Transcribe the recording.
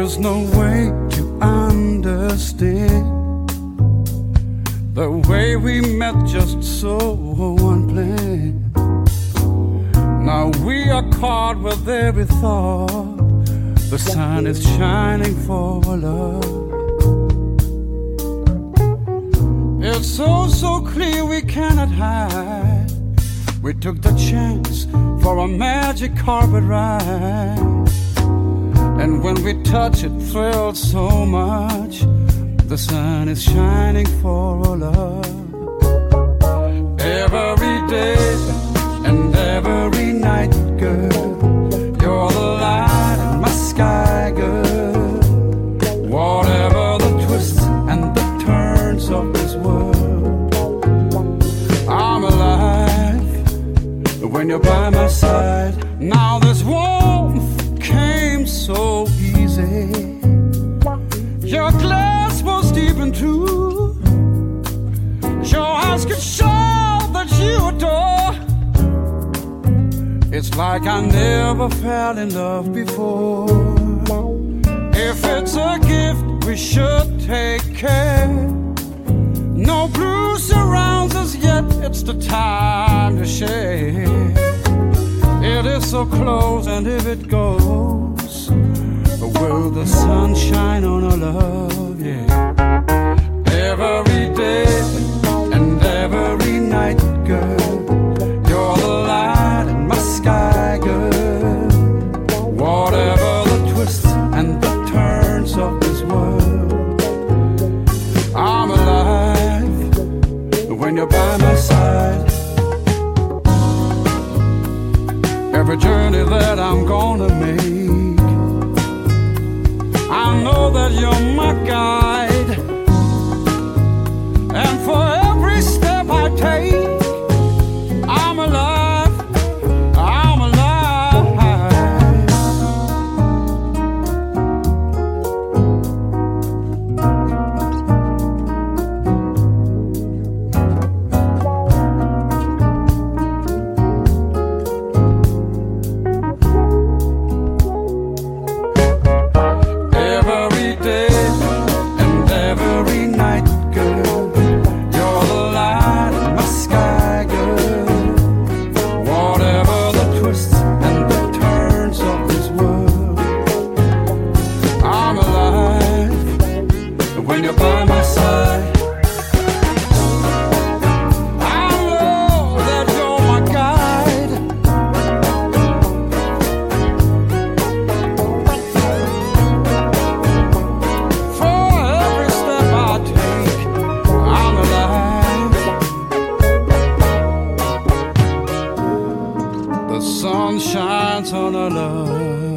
There's no way to understand the way we met just so unplanned. Now we are caught with every thought. The sun is shining for love. It's so clear we cannot hide. We took the chance for a magic carpet ride. And when we touch it, thrilled so much. The sun is shining for our love. Every day and every night, girl, you're the light in my sky, girl. Whatever the twists and the turns of this world, I'm alive when you're by my side. Now this warmth came so easy. Your glass was deep and true. Your eyes could show that you adore. It's like I never fell in love before. If it's a gift, we should take care. No blue surrounds us yet, it's the time to share. It is so close, and if it goes, will the sun shine on our love? Yeah. Every day and every night, girl, you're the light in my sky, girl. Whatever the twists and the turns of this world, I'm alive when you're by my side. Every journey that I'm gonna make, I know that you're my guide. And for every step I take, I'm alive, I'm alive. Every day and every night, girl, you're the light in my sky, girl. Whatever the twists and the turns of this world, I'm alive when you're by my side. I know that you're my guide. For every step I take, I'm alive. The sun shines on our love.